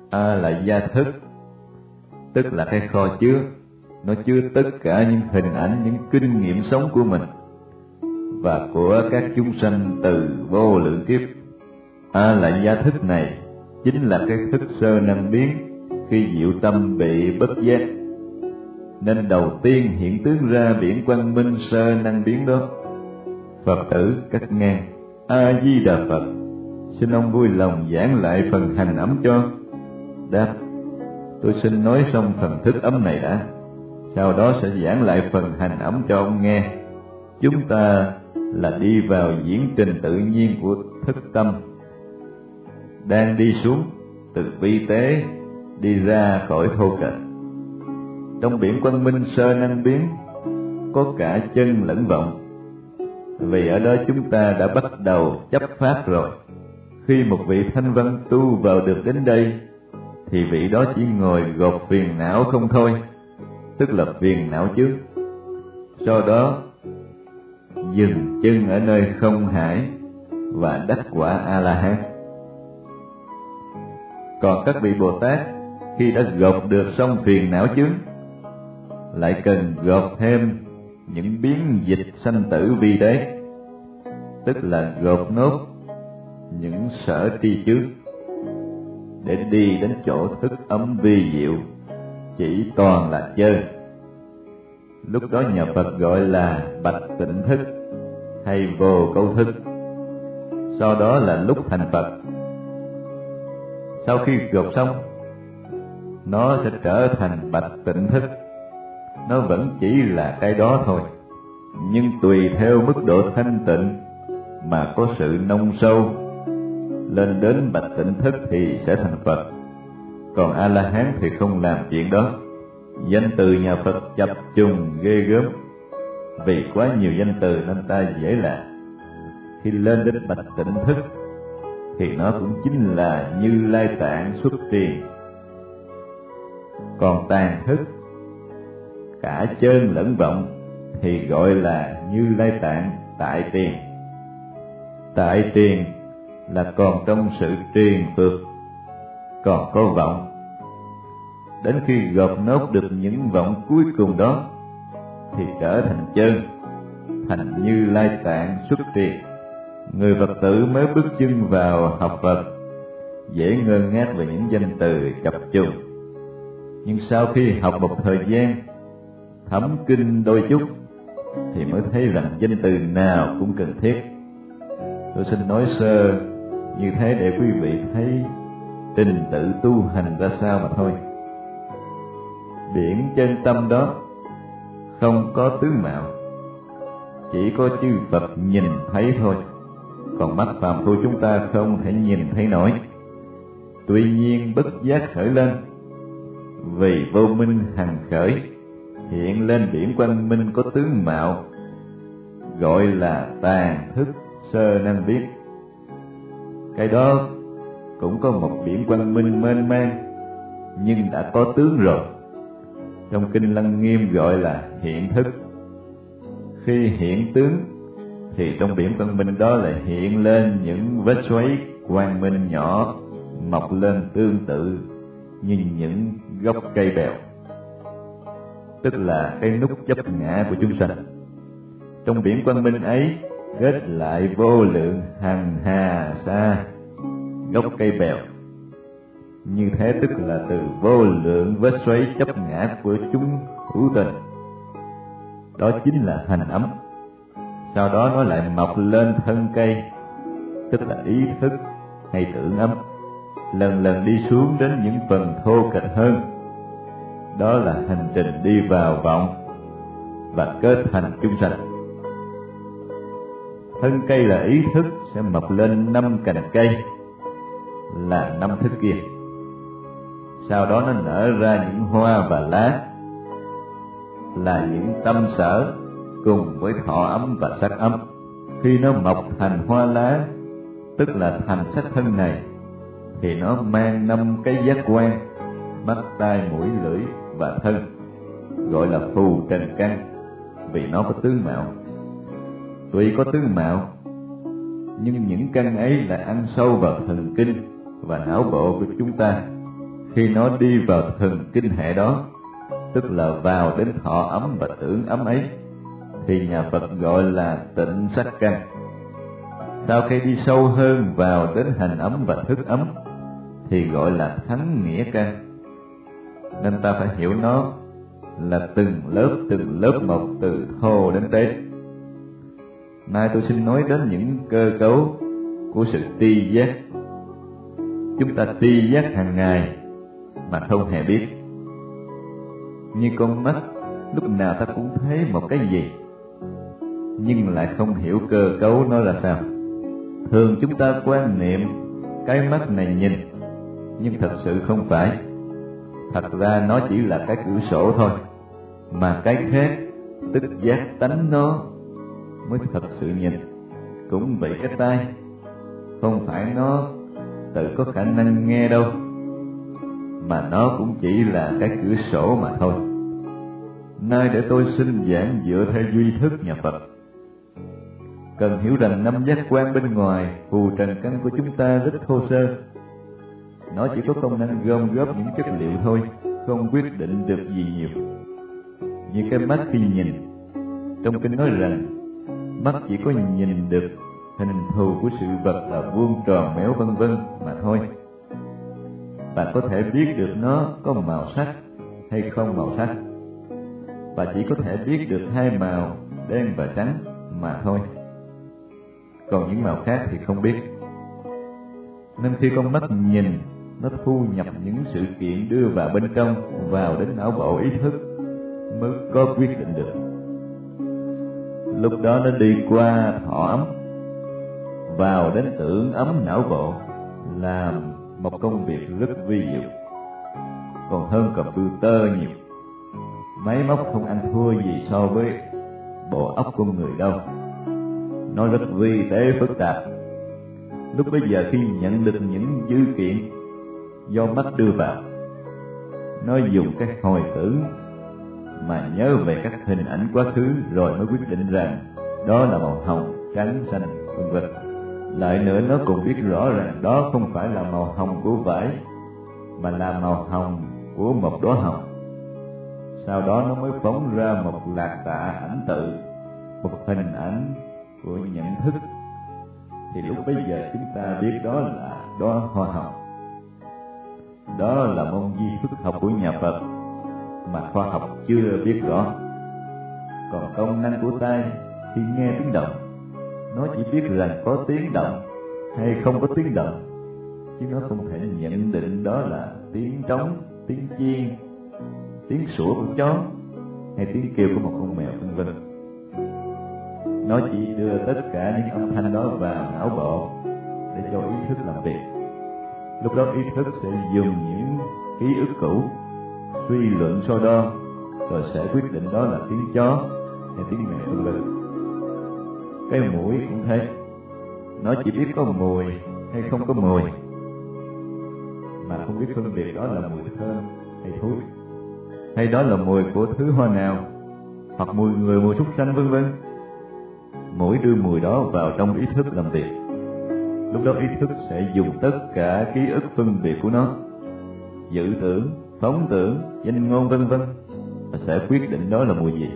A là gia thức, tức là cái kho chứa, nó chứa tất cả những hình ảnh, những kinh nghiệm sống của mình và của các chúng sanh từ vô lượng kiếp. A là gia thức này chính là cái thức sơ năng biến khi diệu tâm bị bất giác, nên đầu tiên hiện tướng ra biển quang minh sơ năng biến đó. Phật tử cắt ngang: A Di Đà Phật, xin ông vui lòng giảng lại phần hành ấm cho. Đáp: tôi xin nói xong phần thức ấm này đã, sau đó sẽ giảng lại phần hành ấm cho ông nghe. Chúng ta là đi vào diễn trình tự nhiên của thức tâm, đang đi xuống từ vi tế đi ra khỏi thô kệch. Trong biển quang minh sơ năng biến có cả chân lẫn vọng, vì ở đó chúng ta đã bắt đầu chấp pháp rồi. Khi một vị thanh văn tu vào được đến đây thì vị đó chỉ ngồi gột phiền não không thôi, tức là phiền não trước. Sau đó dừng chân ở nơi không hải và đắc quả A-la-hán. Còn các vị Bồ Tát khi đã gột được xong phiền não chướng, lại cần gột thêm những biến dịch sanh tử vi đế, tức là gột nốt những sở tri trước, để đi đến chỗ thức ấm vi diệu, chỉ toàn là chơi. Lúc đó nhà Phật gọi là bạch tịnh thức hay vô câu thức. Sau đó là lúc thành Phật. Sau khi gột xong, nó sẽ trở thành bạch tịnh thức. Nó vẫn chỉ là cái đó thôi, nhưng tùy theo mức độ thanh tịnh mà có sự nông sâu. Lên đến bạch tịnh thức thì sẽ thành Phật, còn A-la-hán thì không làm chuyện đó. Danh từ nhà Phật chập trùng ghê gớm, vì quá nhiều danh từ nên ta dễ lạc. Khi lên đến bạch tịnh thức thì nó cũng chính là Như Lai Tạng xuất tiền. Còn tàn thức, cả chân lẫn vọng thì gọi là Như Lai Tạng tại tiền. Tại tiền là còn trong sự triền phược, còn có vọng. Đến khi gộp nốt được những vọng cuối cùng đó thì trở thành chân, thành Như Lai Tạng xuất tiền. Người Phật tử mới bước chân vào học Phật dễ ngơ ngác về những danh từ chập trùng, nhưng sau khi học một thời gian, thấm kinh đôi chút thì mới thấy rằng danh từ nào cũng cần thiết. Tôi xin nói sơ như thế để quý vị thấy trình tự tu hành ra sao mà thôi. Biển chân tâm đó không có tướng mạo, chỉ có chư Phật nhìn thấy thôi, còn mắt phàm phu chúng ta không thể nhìn thấy nổi. Tuy nhiên bất giác khởi lên, vì vô minh hằng khởi, hiện lên biển quang minh có tướng mạo, gọi là tàn thức sơ năng biến. Cái đó cũng có một biển quang minh mênh mang, nhưng đã có tướng rồi. Trong kinh Lăng Nghiêm gọi là hiện thức. Khi hiện tướng thì trong biển quang minh đó là hiện lên những vết xoáy quang minh nhỏ mọc lên tương tự như những gốc cây bèo, tức là cái nút chấp ngã của chúng sanh. Trong biển quang minh ấy kết lại vô lượng hằng hà sa gốc cây bèo. Như thế tức là từ vô lượng vết xoáy chấp ngã của chúng hữu tình. Đó chính là hành ấm. Sau đó nó lại mọc lên thân cây, tức là ý thức hay tưởng ấm, lần lần đi xuống đến những phần thô kệch hơn. Đó là hành trình đi vào vọng và kết thành chúng sanh. Thân cây là ý thức sẽ mọc lên 5 cành cây, là 5 thức kia. Sau đó nó nở ra những hoa và lá, là những tâm sở cùng với thọ ấm và sắc ấm. Khi nó mọc thành hoa lá, tức là thành sắc thân này, thì nó mang 5 cái giác quan: mắt, tai, mũi, lưỡi và thân, gọi là phù trần căn, vì nó có tướng mạo. Tuy có tướng mạo, nhưng những căn ấy là ăn sâu vào thần kinh và não bộ của chúng ta, khi nó đi vào thần kinh hệ đó, tức là vào đến thọ ấm và tưởng ấm ấy, thì nhà Phật gọi là tịnh sắc căn. Sau khi đi sâu hơn vào đến hành ấm và thức ấm thì gọi là thắng nghĩa căn. Nên ta phải hiểu nó là từng lớp một, từ thô đến tế. Nay tôi xin nói đến những cơ cấu của sự tri giác. Chúng ta tri giác hàng ngày mà không hề biết. Như con mắt, lúc nào ta cũng thấy một cái gì, nhưng lại không hiểu cơ cấu nó là sao. Thường chúng ta quan niệm cái mắt này nhìn, nhưng thật sự không phải. Thật ra nó chỉ là cái cửa sổ thôi, mà cái khác, tức giác tánh nó mới thật sự nhìn. Cũng vậy cái tai, không phải nó tự có khả năng nghe đâu, mà nó cũng chỉ là cái cửa sổ mà thôi. Nay để tôi xin giảng dựa theo duy thức nhà Phật. Cần hiểu rằng năm giác quan bên ngoài phù trần căn của chúng ta rất thô sơ. Nó chỉ có công năng gom góp những chất liệu thôi, không quyết định được gì nhiều. Như cái mắt khi nhìn, trong kinh nói rằng mắt chỉ có nhìn được hình thù của sự vật là vuông tròn méo vân vân mà thôi. Bạn có thể biết được nó có màu sắc hay không màu sắc, và chỉ có thể biết được hai màu đen và trắng mà thôi. Còn những màu khác thì không biết. Nên khi con mắt nhìn, nó thu nhập những sự kiện đưa vào bên trong, vào đến não bộ ý thức mới có quyết định được. Lúc đó nó đi qua thọ ấm, vào đến tưởng ấm não bộ, làm một công việc rất vi diệu, còn hơn computer nhiều. Máy móc không ăn thua gì so với bộ óc con người đâu. Nó rất vi tế phức tạp. Lúc bấy giờ khi nhận được những dữ kiện do mắt đưa vào, nó dùng cái hồi tưởng mà nhớ về các hình ảnh quá khứ, rồi mới quyết định rằng đó là màu hồng, trắng, xanh, vân vân. Lại nữa, nó cũng biết rõ rằng đó không phải là màu hồng của vải, mà là màu hồng của một đóa hồng. Sau đó nó mới phóng ra một lạc tạ ảnh tự, một hình ảnh của nhận thức. Thì lúc bấy giờ chúng ta biết đó là đóa hoa hồng. Đó là môn duy thức học của nhà Phật mà khoa học chưa biết rõ. Còn công năng của tai khi nghe tiếng động, nó chỉ biết rằng có tiếng động hay không có tiếng động, chứ nó không thể nhận định đó là tiếng trống, tiếng chiên, tiếng sủa của chó hay tiếng kêu của một con mèo, vân vân. Nó chỉ đưa tất cả những âm thanh đó vào não bộ để cho ý thức làm việc. Lúc đó ý thức sẽ dùng những ký ức cũ suy luận so đo, rồi sẽ quyết định đó là tiếng chó hay tiếng mèo, vân vân. Cái mũi cũng thế, nó chỉ biết có mùi hay không có mùi, mà không biết phân biệt đó là mùi thơm hay thối, hay đó là mùi của thứ hoa nào, hoặc mùi người, mùi súc sanh, vân vân. Mũi đưa mùi đó vào trong ý thức làm việc. Lúc đó ý thức sẽ dùng tất cả ký ức phân biệt của nó, dự tưởng, phóng tưởng, danh ngôn, vân vân, và sẽ quyết định đó là mùi gì.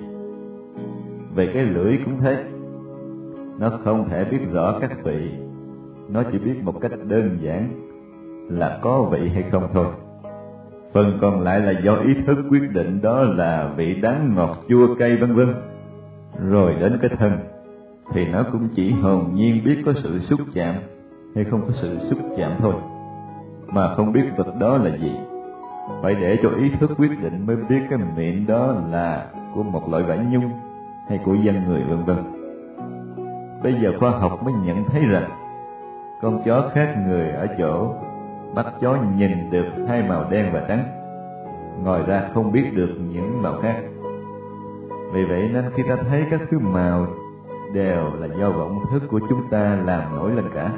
Về cái lưỡi cũng thế, nó không thể biết rõ các vị, nó chỉ biết một cách đơn giản là có vị hay không thôi. Phần còn lại là do ý thức quyết định đó là vị đắng, ngọt, chua, cay, vân vân. Rồi đến cái thân thì nó cũng chỉ hồn nhiên biết có sự xúc chạm hay không có sự xúc chạm thôi, mà không biết vật đó là gì. Phải để cho ý thức quyết định mới biết cái miệng đó là của một loại vải nhung hay của dân người, vân vân. Bây giờ khoa học mới nhận thấy rằng con chó khác người ở chỗ mắt chó nhìn được hai màu đen và trắng, ngoài ra không biết được những màu khác. Vì vậy nên khi ta thấy các thứ màu đều là do vọng thức của chúng ta làm nổi lên cả.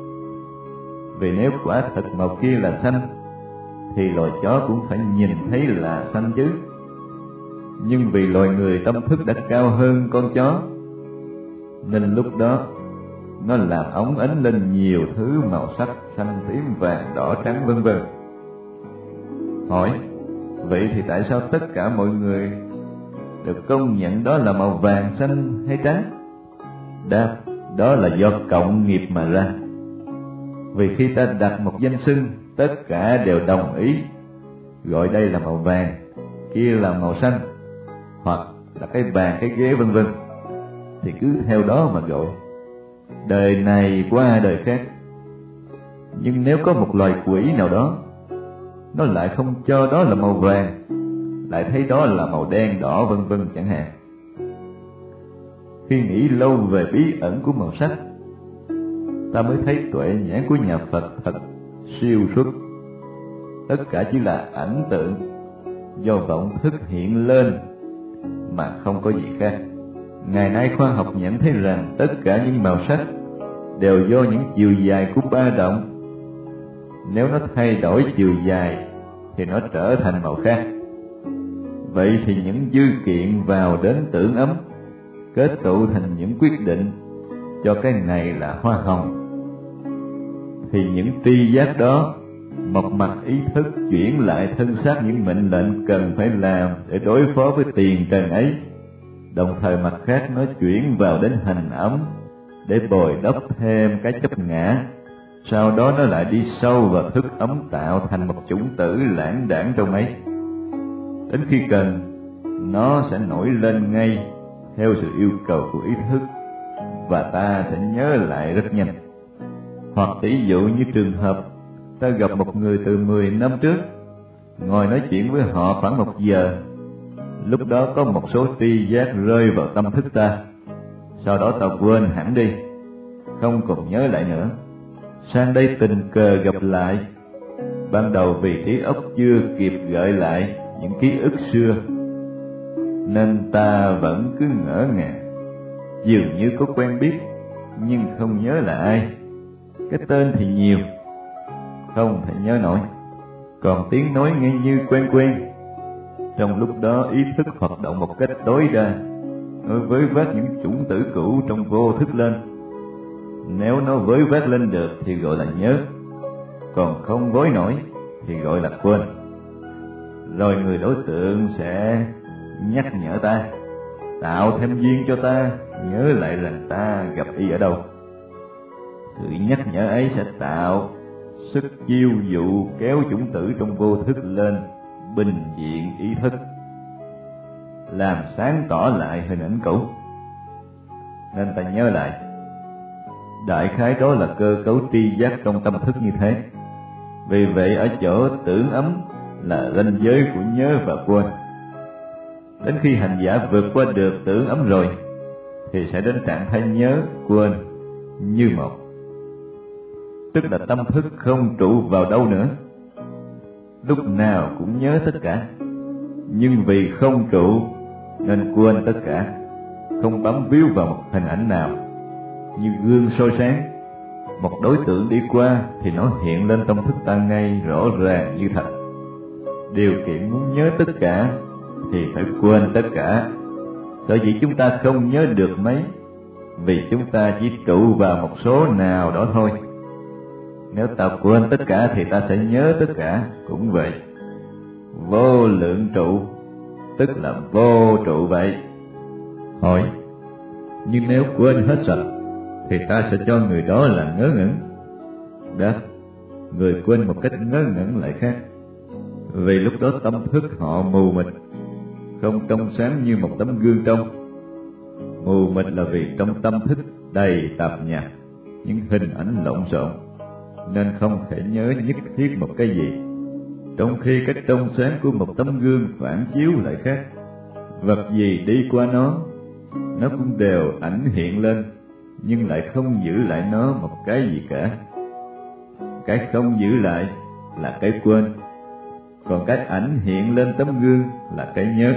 Vì nếu quả thật màu kia là xanh thì loài chó cũng phải nhìn thấy là xanh chứ. Nhưng vì loài người tâm thức đã cao hơn con chó, nên lúc đó nó làm óng ánh lên nhiều thứ màu sắc, xanh, tím, vàng, đỏ, trắng, vân vân. Hỏi, vậy thì tại sao tất cả mọi người được công nhận đó là màu vàng, xanh hay trắng? Đáp, đó là do cộng nghiệp mà ra. Vì khi ta đặt một danh xưng, tất cả đều đồng ý gọi đây là màu vàng, kia là màu xanh, hoặc là cái bàn, cái ghế vân vân, thì cứ theo đó mà gọi, đời này qua đời khác. Nhưng nếu có một loài quỷ nào đó, nó lại không cho đó là màu vàng, lại thấy đó là màu đen, đỏ vân vân chẳng hạn. Khi nghĩ lâu về bí ẩn của màu sắc, ta mới thấy tuệ nhãn của nhà Phật thật siêu xuất. Tất cả chỉ là ảnh tượng do vọng thức hiện lên mà không có gì khác. Ngày nay khoa học nhận thấy rằng tất cả những màu sắc đều do những chiều dài của ba động. Nếu nó thay đổi chiều dài thì nó trở thành màu khác. Vậy thì những dư kiện vào đến tưởng ấm kết tụ thành những quyết định cho cái này là hoa hồng, thì những tri giác đó một mặt ý thức chuyển lại thân xác những mệnh lệnh cần phải làm để đối phó với tiền trần ấy, đồng thời mặt khác nó chuyển vào đến hành ấm để bồi đắp thêm cái chấp ngã. Sau đó nó lại đi sâu vào thức ấm tạo thành một chủng tử lãng đãng trong ấy. Đến khi cần, nó sẽ nổi lên ngay theo sự yêu cầu của ý thức, và ta sẽ nhớ lại rất nhanh. Hoặc tỷ dụ như trường hợp ta gặp một người từ 10 năm trước, ngồi nói chuyện với họ khoảng 1 giờ, lúc đó có một số tri giác rơi vào tâm thức ta, sau đó ta quên hẳn đi, không còn nhớ lại nữa. Sang đây tình cờ gặp lại, ban đầu vì trí óc chưa kịp gợi lại những ký ức xưa, nên ta vẫn cứ ngỡ ngàng, dường như có quen biết nhưng không nhớ là ai. Cái tên thì nhiều, không thể nhớ nổi, còn tiếng nói nghe như quen quen. Trong lúc đó ý thức hoạt động một cách tối đa, nó với vác những chủng tử cũ trong vô thức lên. Nếu nó với vác lên được thì gọi là nhớ, còn không với nổi thì gọi là quên. Rồi người đối tượng sẽ nhắc nhở ta, tạo thêm duyên cho ta nhớ lại rằng ta gặp y ở đâu. Sự nhắc nhở ấy sẽ tạo sức chiêu dụ kéo chủng tử trong vô thức lên bình diện ý thức, làm sáng tỏ lại hình ảnh cũ, nên ta nhớ lại. Đại khái đó là cơ cấu tri giác trong tâm thức như thế. Vì vậy ở chỗ tưởng ấm là ranh giới của nhớ và quên. Đến khi hành giả vượt qua được tưởng ấm rồi thì sẽ đến trạng thái nhớ, quên như một, tức là tâm thức không trụ vào đâu nữa, lúc nào cũng nhớ tất cả, nhưng vì không trụ nên quên tất cả, không bám víu vào một hình ảnh nào. Như gương soi sáng, một đối tượng đi qua thì nó hiện lên tâm thức ta ngay rõ ràng như thật. Điều kiện muốn nhớ tất cả thì phải quên tất cả. Sở dĩ chúng ta không nhớ được mấy, vì chúng ta chỉ trụ vào một số nào đó thôi. Nếu ta quên tất cả thì ta sẽ nhớ tất cả cũng vậy. Vô lượng trụ tức là vô trụ vậy. Hỏi, nhưng nếu quên hết sạch thì ta sẽ cho người đó là ngớ ngẩn. Đáp, người quên một cách ngớ ngẩn lại khác, vì lúc đó tâm thức họ mù mịt, không trong sáng như một tấm gương trong. Mù mịt là vì trong tâm thức đầy tạp nhạp, những hình ảnh lộn xộn, nên không thể nhớ nhất thiết một cái gì, trong khi cái trong sáng của một tấm gương phản chiếu lại khác. Vật gì đi qua nó cũng đều ảnh hiện lên, nhưng lại không giữ lại nó một cái gì cả. Cái không giữ lại là cái quên, còn cái ảnh hiện lên tấm gương là cái nhớ.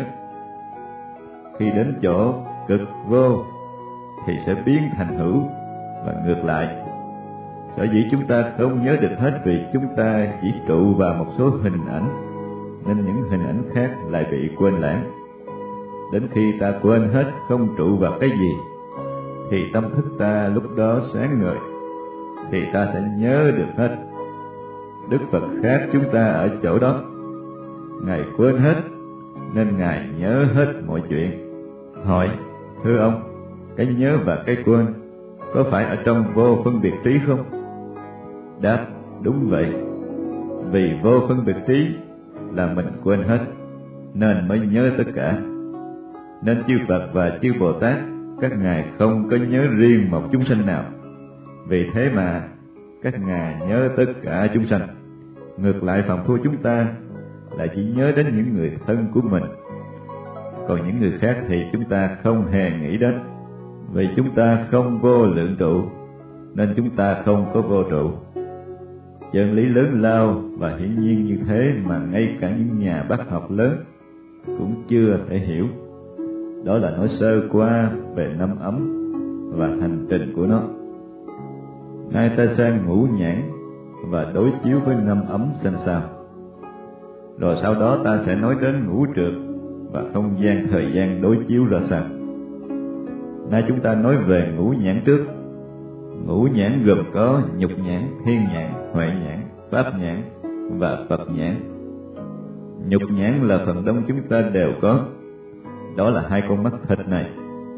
Khi đến chỗ cực vô thì sẽ biến thành hữu và ngược lại. Sở dĩ chúng ta không nhớ được hết vì chúng ta chỉ trụ vào một số hình ảnh, nên những hình ảnh khác lại bị quên lãng. Đến khi ta quên hết, không trụ vào cái gì, thì tâm thức ta lúc đó sáng ngời, thì ta sẽ nhớ được hết. Đức Phật khác chúng ta ở chỗ đó, Ngài quên hết, nên Ngài nhớ hết mọi chuyện. Hỏi, thưa ông, cái nhớ và cái quên có phải ở trong vô phân biệt trí không? Đáp, đúng vậy. Vì vô phân biệt trí là mình quên hết, nên mới nhớ tất cả. Nên chư Phật và chư Bồ Tát, các ngài không có nhớ riêng một chúng sanh nào. Vì thế mà các ngài nhớ tất cả chúng sanh. Ngược lại phàm phu chúng ta lại chỉ nhớ đến những người thân của mình, còn những người khác thì chúng ta không hề nghĩ đến. Vì chúng ta không vô lượng trụ, nên chúng ta không có vô trụ. Chân lý lớn lao và hiển nhiên như thế mà ngay cả những nhà bác học lớn cũng chưa thể hiểu. Đó là nói sơ qua về năm ấm và hành trình của nó. Nay ta sang ngũ nhãn và đối chiếu với năm ấm xem sao. Rồi sau đó ta sẽ nói đến ngũ trược và không gian thời gian đối chiếu ra sao. Nay chúng ta nói về ngũ nhãn trước. Ngũ nhãn gồm có nhục nhãn, thiên nhãn, huệ nhãn, pháp nhãn và Phật nhãn. Nhục nhãn là phần đông chúng ta đều có. Đó là hai con mắt thịt này.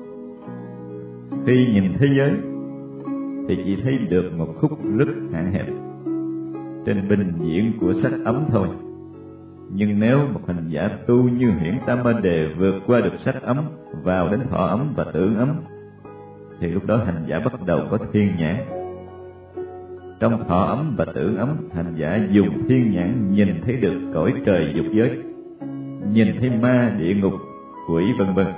Khi nhìn thế giới thì chỉ thấy được một khúc rất hạn hẹp trên bình diện của sắc ấm thôi. Nhưng nếu một hành giả tu như Huyễn Tam Ma Đề vượt qua được sắc ấm vào đến thọ ấm và tưởng ấm, thì lúc đó hành giả bắt đầu có thiên nhãn. Trong thọ ấm và tưởng ấm, hành giả dùng thiên nhãn nhìn thấy được cõi trời dục giới, nhìn thấy ma, địa ngục, quỷ vân vân.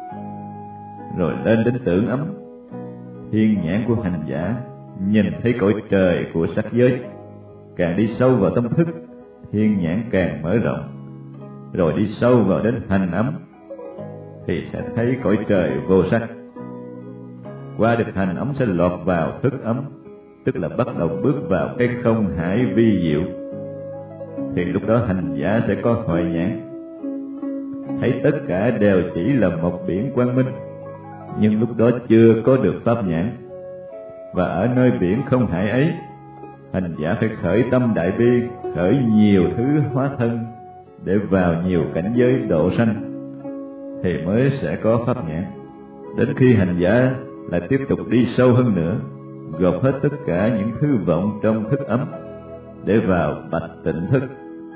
Rồi lên đến tưởng ấm, thiên nhãn của hành giả nhìn thấy cõi trời của sắc giới. Càng đi sâu vào tâm thức, thiên nhãn càng mở rộng. Rồi đi sâu vào đến hành ấm thì sẽ thấy cõi trời vô sắc. Qua được hành ấm sẽ lọt vào thức ấm, tức là bắt đầu bước vào cái không hải vi diệu. Thì lúc đó hành giả sẽ có huệ nhãn, thấy tất cả đều chỉ là một biển quang minh, nhưng lúc đó chưa có được pháp nhãn. Và ở nơi biển không hải ấy, hành giả phải khởi tâm đại bi, khởi nhiều thứ hóa thân để vào nhiều cảnh giới độ sanh, thì mới sẽ có pháp nhãn. Đến khi hành giả lại tiếp tục đi sâu hơn nữa, gộp hết tất cả những thứ vọng trong thức ấm để vào bạch tịnh thức,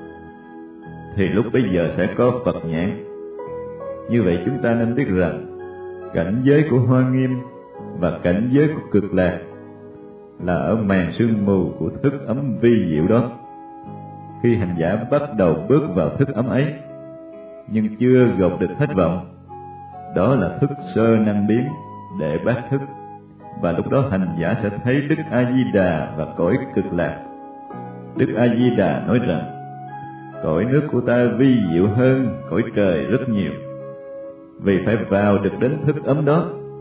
thì lúc bấy giờ sẽ có Phật nhãn. Như vậy chúng ta nên biết rằng cảnh giới của Hoa Nghiêm và cảnh giới của Cực Lạc là ở màn sương mù của thức ấm vi diệu đó. Khi hành giả bắt đầu bước vào thức ấm ấy, nhưng chưa gộp được hết vọng, đó là thức sơ năng biến đệ bát thức. Và lúc đó hành giả sẽ thấy Đức A Di Đà và cõi Cực Lạc. Đức A Di Đà nói rằng cõi nước của ta vi diệu hơn cõi trời rất nhiều, vì phải vào được đến thức ấm đó.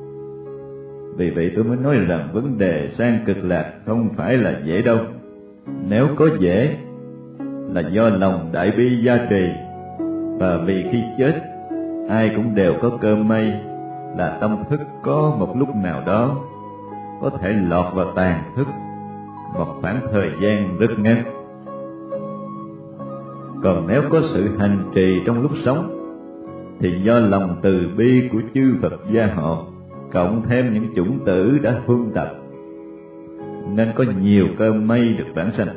Vì vậy tôi mới nói rằng vấn đề sang Cực Lạc không phải là dễ đâu. Nếu có dễ là do lòng đại bi gia trì, và vì khi chết ai cũng đều có cơ may là tâm thức có một lúc nào đó có thể lọt vào tàn thức một khoảng thời gian rất ngắn. Còn nếu có sự hành trì trong lúc sống thì do lòng từ bi của chư Phật gia hộ, cộng thêm những chủng tử đã huân tập, nên có nhiều cơ may được vãng sanh.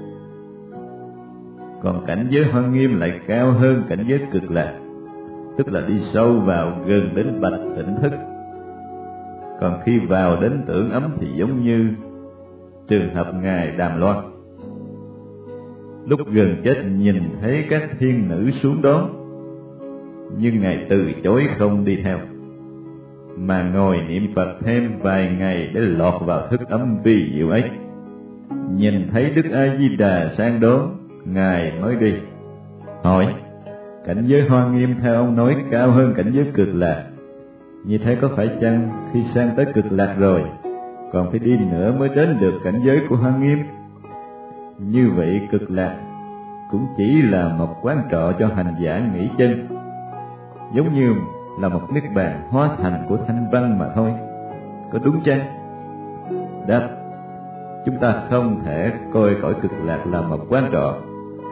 Còn cảnh giới Hoa Nghiêm lại cao hơn cảnh giới Cực Lạc, tức là đi sâu vào gần đến bạch tịnh thức. Còn khi vào đến tưởng ấm thì giống như trường hợp ngài Đàm Loan, lúc gần chết nhìn thấy các thiên nữ xuống đó, nhưng ngài từ chối không đi theo, mà ngồi niệm Phật thêm vài ngày để lọt vào thức ấm vi diệu ấy. Nhìn thấy Đức A Di Đà sang đó, ngài mới đi. Hỏi, cảnh giới Hoa Nghiêm theo ông nói cao hơn cảnh giới Cực Lạc, như thế có phải chăng khi sang tới Cực Lạc rồi còn phải đi nữa mới đến được cảnh giới của Hoa Nghiêm? Như vậy Cực Lạc cũng chỉ là một quán trọ cho hành giả nghỉ chân, giống như là một niết bàn hóa thành của thanh văn mà thôi. Có đúng chăng? Đáp, chúng ta không thể coi cõi Cực Lạc là một quán trọ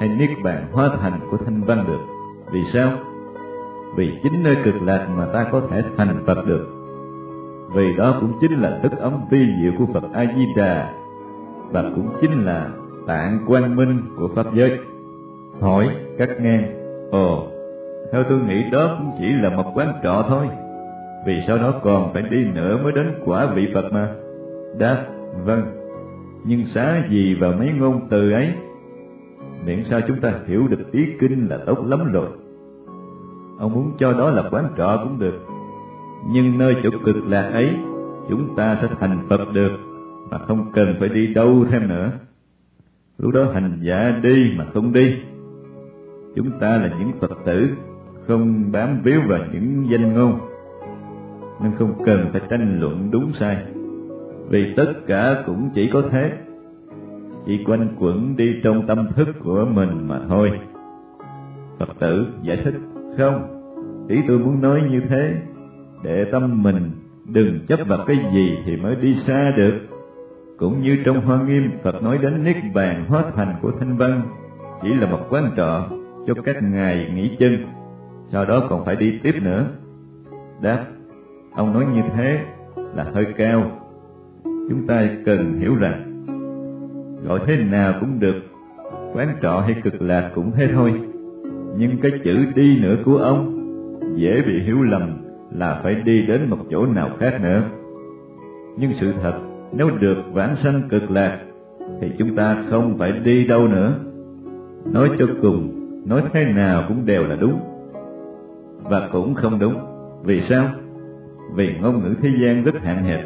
hay niết bàn hóa thành của thanh văn được. Vì sao? Vì chính nơi cực lạc mà ta có thể thành Phật được. Vì đó cũng chính là thức ấm vi diệu của Phật A Di Đà, và cũng chính là tạng quang minh của pháp giới. Hỏi cắt ngang: ồ, theo tôi nghĩ đó cũng chỉ là một quán trọ thôi, vì sao nó còn phải đi nữa mới đến quả vị Phật mà? Đáp: vâng, nhưng xá gì vào mấy ngôn từ ấy, miễn sao chúng ta hiểu được ý kinh là tốt lắm rồi. Ông muốn cho đó là quán trọ cũng được, nhưng nơi chỗ cực lạc ấy chúng ta sẽ thành Phật được, mà không cần phải đi đâu thêm nữa. Lúc đó hành giả đi mà không đi. Chúng ta là những Phật tử, không bám víu vào những danh ngôn, nên không cần phải tranh luận đúng sai, vì tất cả cũng chỉ có thế, chỉ quanh quẩn đi trong tâm thức của mình mà thôi. Phật tử giải thích: không, ý tôi muốn nói như thế, để tâm mình đừng chấp vào cái gì thì mới đi xa được. Cũng như trong Hoa Nghiêm, Phật nói đến niết bàn hóa thành của thanh văn chỉ là một quán trọ cho các ngài nghỉ chân, sau đó còn phải đi tiếp nữa. Đáp: ông nói như thế là hơi cao. Chúng ta cần hiểu rằng gọi thế nào cũng được, quán trọ hay cực lạc cũng thế thôi, nhưng cái chữ đi nữa của ông dễ bị hiểu lầm là phải đi đến một chỗ nào khác nữa. Nhưng sự thật, nếu được vãng sanh cực lạc thì chúng ta không phải đi đâu nữa. Nói cho cùng, nói thế nào cũng đều là đúng và cũng không đúng. Vì sao? Vì ngôn ngữ thế gian rất hạn hẹp,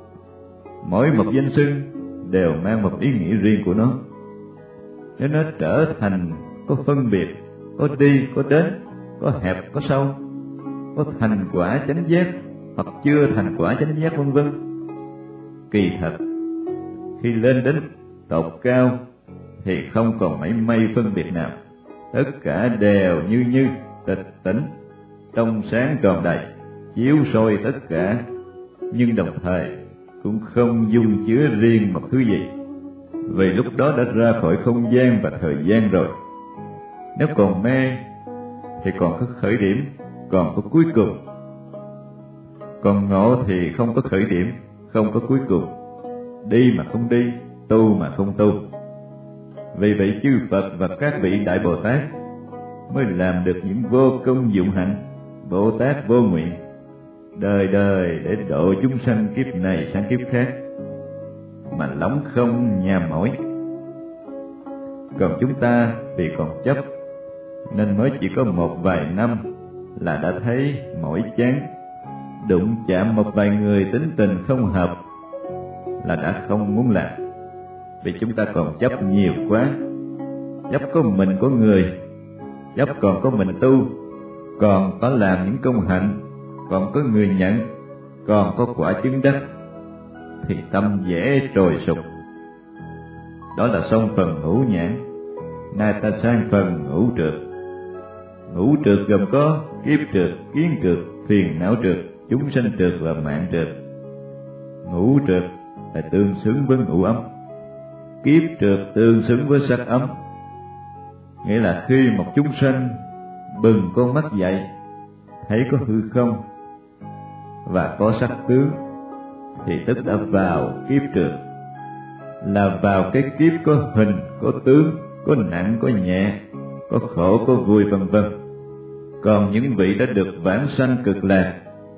mỗi một danh xưng đều mang một ý nghĩa riêng của nó. Nếu nó trở thành có phân biệt, có đi, có đến, có hẹp, có sâu, có thành quả chánh giác hoặc chưa thành quả chánh giác, vân vân, kỳ thật khi lên đến tột cao thì không còn mảy may phân biệt nào, tất cả đều như tịch tỉnh, trong sáng tròn đầy, chiếu soi tất cả, nhưng đồng thời cũng không dung chứa riêng một thứ gì, vì lúc đó đã ra khỏi không gian và thời gian rồi. Nếu còn mê thì còn có khởi điểm, còn có cuối cùng. Còn ngộ thì không có khởi điểm, không có cuối cùng, đi mà không đi, tu mà không tu. Vì vậy chư Phật và các vị Đại Bồ Tát mới làm được những vô công dụng hạnh, Bồ Tát vô nguyện, đời đời để độ chúng sanh kiếp này sang kiếp khác, mà lóng không nhàm mỏi. Còn chúng ta vì còn chấp, nên mới chỉ có một vài năm là đã thấy mỏi chán, đụng chạm một vài người tính tình không hợp là đã không muốn làm, vì chúng ta còn chấp nhiều quá. Chấp có mình có người, chấp còn có mình tu, còn có làm những công hạnh, còn có người nhận, còn có quả chứng đắc, thì tâm dễ trồi sụp. Đó là xong phần ngũ nhãn, nay ta sang phần ngũ trược. Ngũ trược gồm có kiếp trược, kiến trược, phiền não trược, chúng sanh trược và mạng trược. Ngũ trược là tương xứng với ngũ ấm, kiếp trược tương xứng với sắc ấm. Nghĩa là khi một chúng sanh bừng con mắt dậy, thấy có hư không và có sắc tướng, thì tức đã vào kiếp trược, là vào cái kiếp có hình, có tướng, có nặng, có nhẹ, có khổ, có vui, vân vân. Còn những vị đã được vãng sanh cực lạc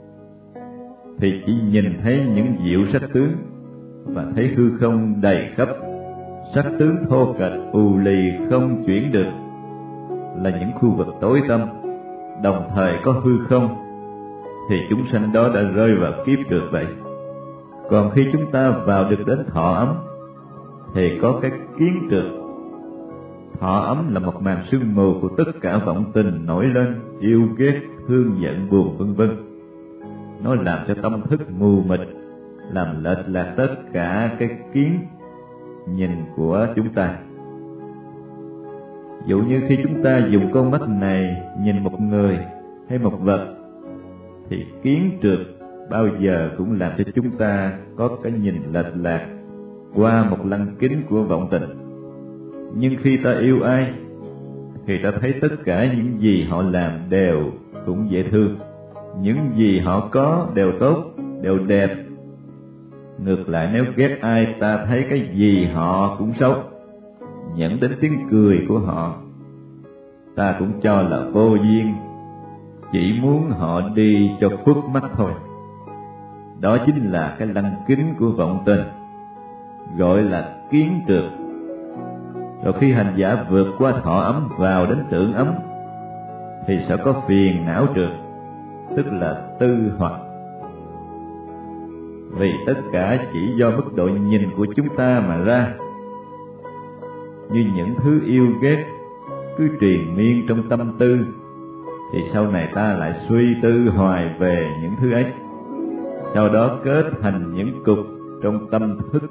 thì chỉ nhìn thấy những diệu sắc tướng và thấy hư không đầy khắp, sắc tướng thô kệch u lì không chuyển được, là những khu vực tối tăm, đồng thời có hư không, thì chúng sanh đó đã rơi vào kiếp trược vậy. Còn khi chúng ta vào được đến thọ ấm thì có cái kiến trược. Thọ ấm là một màn sương mù của tất cả vọng tình nổi lên, yêu ghét, thương giận, buồn, vân vân. Nó làm cho tâm thức mù mịt, làm lệch lạc tất cả cái kiến nhìn của chúng ta. Dụ như khi chúng ta dùng con mắt này nhìn một người hay một vật, thì kiến trược bao giờ cũng làm cho chúng ta có cái nhìn lệch lạc qua một lăng kính của vọng tình. Nhưng khi ta yêu ai, khi ta thấy tất cả những gì họ làm đều cũng dễ thương, những gì họ có đều tốt, đều đẹp. Ngược lại, nếu ghét ai, ta thấy cái gì họ cũng xấu, dẫn đến tiếng cười của họ ta cũng cho là vô duyên, chỉ muốn họ đi cho khuất mắt thôi. Đó chính là cái lăng kính của vọng tình, gọi là kiến trượt. Rồi khi hành giả vượt qua thọ ấm vào đến tưởng ấm thì sẽ có phiền não trượt, tức là tư hoặc. Vì tất cả chỉ do mức độ nhìn của chúng ta mà ra. Như những thứ yêu ghét cứ triền miên trong tâm tư, thì sau này ta lại suy tư hoài về những thứ ấy, sau đó kết thành những cục trong tâm thức,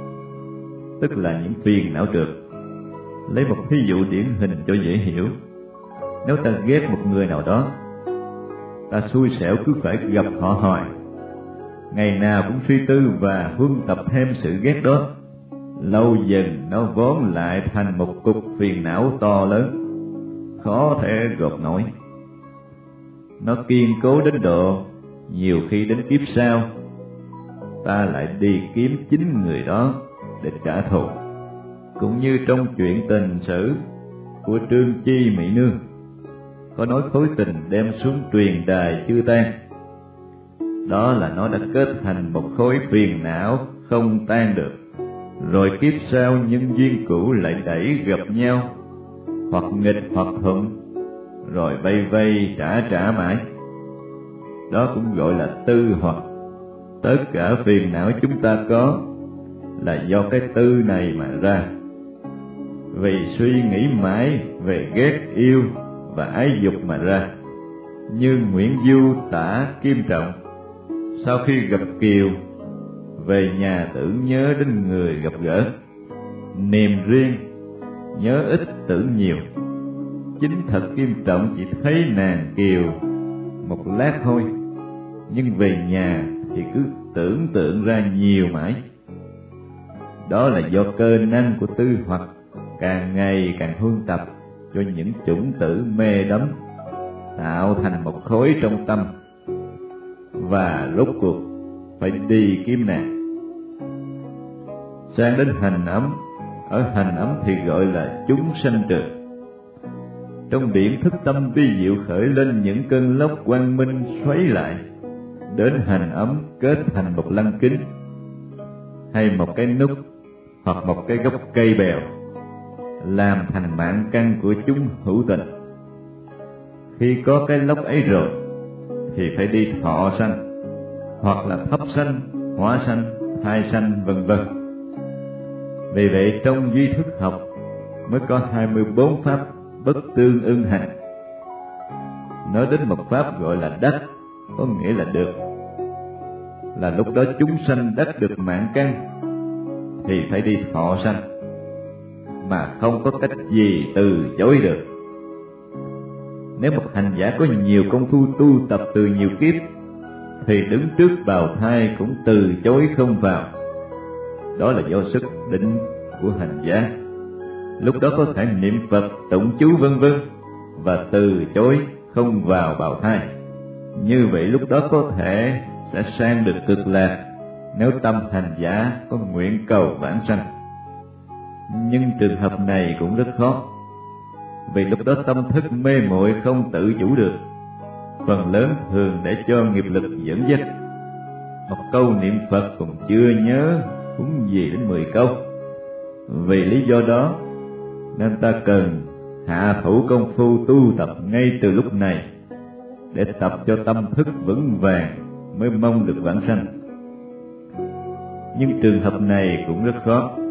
tức là những phiền não trượt. Lấy một ví dụ điển hình cho dễ hiểu. Nếu ta ghét một người nào đó, ta xui xẻo cứ phải gặp họ hoài, ngày nào cũng suy tư và huân tập thêm sự ghét đó, lâu dần nó vốn lại thành một cục phiền não to lớn, khó thể gột nổi. Nó kiên cố đến độ nhiều khi đến kiếp sau ta lại đi kiếm chính người đó để trả thù. Cũng như trong chuyện tình sử của Trương Chi Mỹ Nương, có nói khối tình đem xuống truyền đài chưa tan, đó là nó đã kết thành một khối phiền não không tan được. Rồi kiếp sau nhân duyên cũ lại đẩy gặp nhau, hoặc nghịch hoặc thuận, rồi vây vây trả mãi. Đó cũng gọi là tư hoặc. Tất cả phiền não chúng ta có là do cái tư này mà ra. Vì suy nghĩ mãi về ghét yêu và ái dục mà ra. Như Nguyễn Du tả Kim Trọng, sau khi gặp Kiều, về nhà tưởng nhớ đến người gặp gỡ, niềm riêng nhớ ít tưởng nhiều. Chính thật Kim Trọng chỉ thấy nàng Kiều một lát thôi, nhưng về nhà thì cứ tưởng tượng ra nhiều mãi. Đó là do cơ năng của tư hoặc càng ngày càng huân tập cho những chủng tử mê đắm, tạo thành một khối trong tâm, và rốt cuộc phải đi kiếm nàng. Sang đến hành ấm, ở hành ấm thì gọi là chúng sanh trượt. Trong biển thức tâm vi diệu khởi lên những cơn lốc quang minh xoáy lại, đến hành ấm kết thành một lăng kính, hay một cái nút, hoặc một cái gốc cây bèo, làm thành mạng căn của chúng hữu tình. Khi có cái lốc ấy rồi thì phải đi thọ sanh, hoặc là thấp sanh, hóa sanh, thai sanh, vân vân. Vì vậy trong duy thức học mới có 24 pháp bất tương ưng hành. Nói đến một pháp gọi là đắc, có nghĩa là được, là lúc đó chúng sanh đắc được mạng căn thì phải đi thọ sanh, mà không có cách gì từ chối được. Nếu một hành giả có nhiều công phu tu tập từ nhiều kiếp, thì đứng trước bào thai cũng từ chối không vào. Đó là do sức định của hành giả. Lúc đó có thể niệm Phật, tụng chú vân vân, và từ chối không vào bào thai. Như vậy lúc đó có thể sẽ sang được cực lạc, nếu tâm hành giả có nguyện cầu vãng sanh. Nhưng trường hợp này cũng rất khó, vì lúc đó tâm thức mê muội không tự chủ được, phần lớn thường để cho nghiệp lực dẫn dắt. Một câu niệm Phật còn chưa nhớ, huống gì đến 10 câu. Vì lý do đó nên ta cần hạ thủ công phu tu tập ngay từ lúc này, để tập cho tâm thức vững vàng mới mong được vãng sanh. Nhưng trường hợp này cũng rất khó,